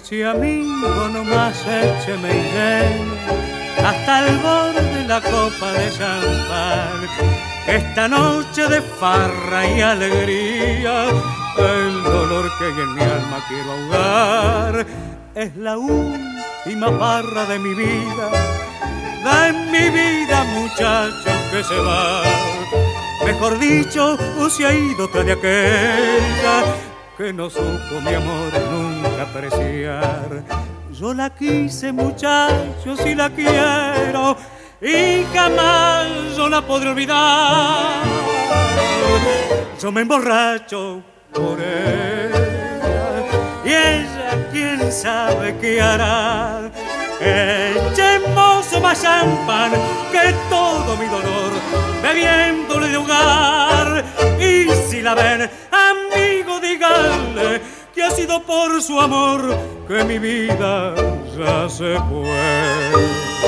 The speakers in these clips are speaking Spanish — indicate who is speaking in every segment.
Speaker 1: Eche amigo, nomás écheme y llene hasta el borde la copa de champán. Esta noche de farra y alegría, el dolor que hay en mi alma quiero ahogar. Es la última barra de mi vida muchacho que se va. Mejor dicho, se ha ido tras de aquella que no supo mi amor nunca apreciar. Yo la quise, muchacho, si la quiero, y jamás yo la podré olvidar. Yo me emborracho por ella, y ella quién sabe qué hará. Echemos más champán que todo mi dolor, bebiéndole de hogar. Y si la ven, amigo, díganle que ha sido por su amor que mi vida ya se fue.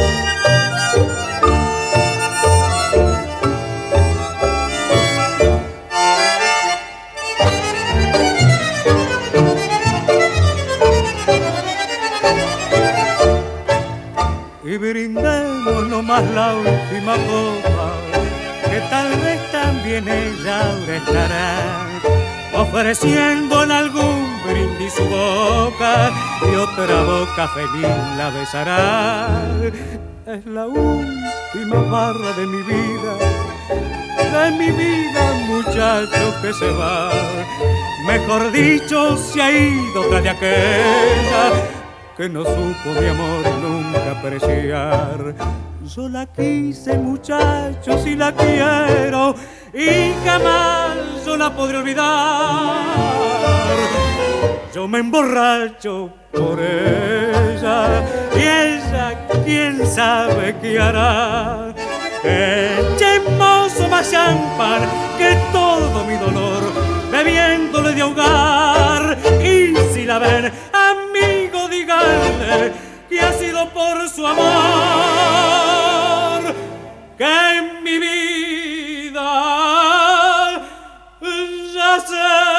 Speaker 1: Y brindemos nomás la última copa, que tal vez también ella ahora estará ofreciendo en algún brindis su boca, y otra boca feliz la besará. Es la última barra de mi vida, muchacho que se va. Mejor dicho, se ha ido tras de aquella que no supo mi amor nunca apreciar. Yo la quise, muchacho, si la quiero, y jamás yo la podré olvidar. Yo me emborracho por ella, y ella quién sabe qué hará. Echemos más champán que todo mi dolor, bebiéndole de ahogar. Y si la ven, amigo, díganle que ha sido por su amor que en mi vida ya se